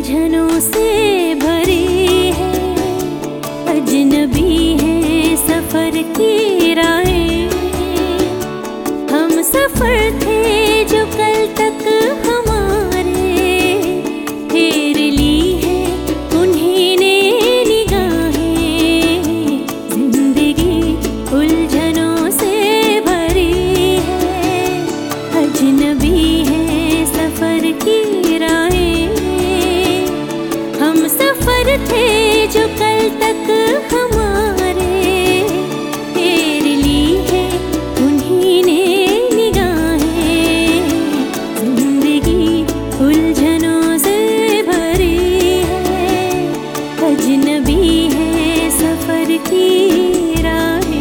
उलझनों से भरी है, अजनबी है सफर की राहें। हम सफर थे जो कल तक हमारे, फेर ली है उन्हीं ने निगाहें। जिंदगी उलझनों से भरी है, अजनबी है सफर की राहें। हम सफर थे जो कल तक हमारे, फेर ली है उन्हीं ने निगाहें। जिंदगी उलझनों से भरी है, अजनबी है सफर की राहें।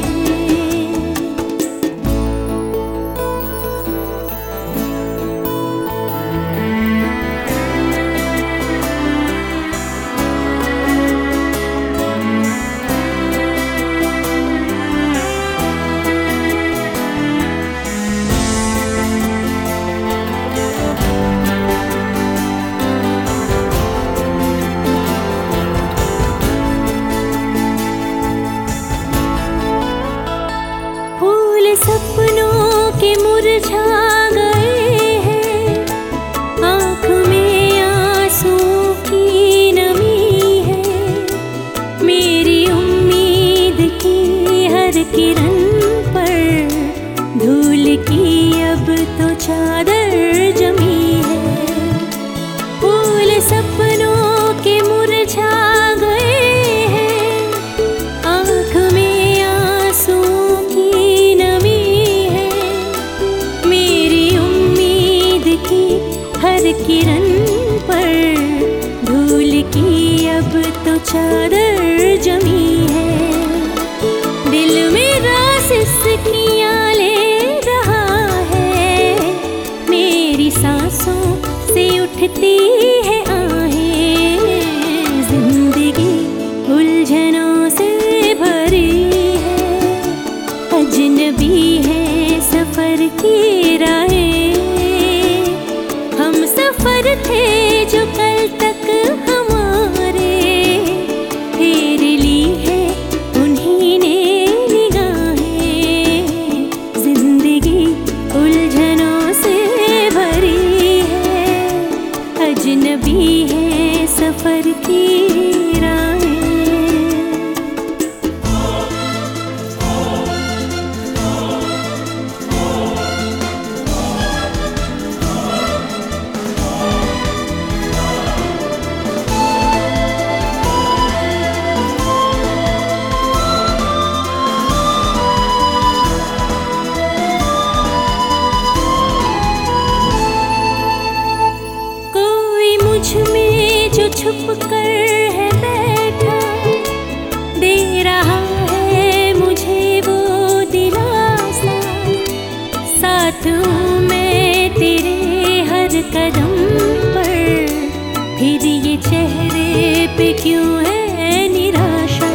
सपनों के मुरझा गए हैं, आँख में आंसू की नमी है। मेरी उम्मीद की हर किरण पर धूल की अब तो चादर जमी है। फूल सपनों के मुरझा गए हैं, आँख में आंसू हर किरण पर धूल की अब तो चादर जमी है। दिल मेरा सिसकियाँ ले रहा है, मेरी सांसों से उठती है आहें। जिंदगी उलझनों से भरी है, अजनबी है सफर की राहें। हम सफर थे जो कल तक हमारे, फेर ली है उन्हीं ने निगाहें। जिंदगी उलझनों से भरी है, अजनबी है सफर की राहें। मुझ में जो छुप कर है बैठा, दे रहा है मुझे वो दिलासा। साथ हूँ मैं तेरे हर कदम पर, फिर ये चेहरे पे क्यों है निराशा।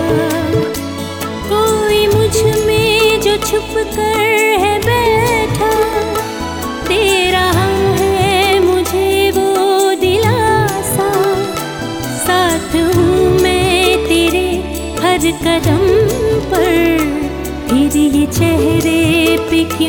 कोई मुझ में जो छुप कर है बैठा, दे रहा है मुझे वो दिलासा। साथ हूँ मैं तेरे हर कदम पर, फिर ये चेहरे पे क्यों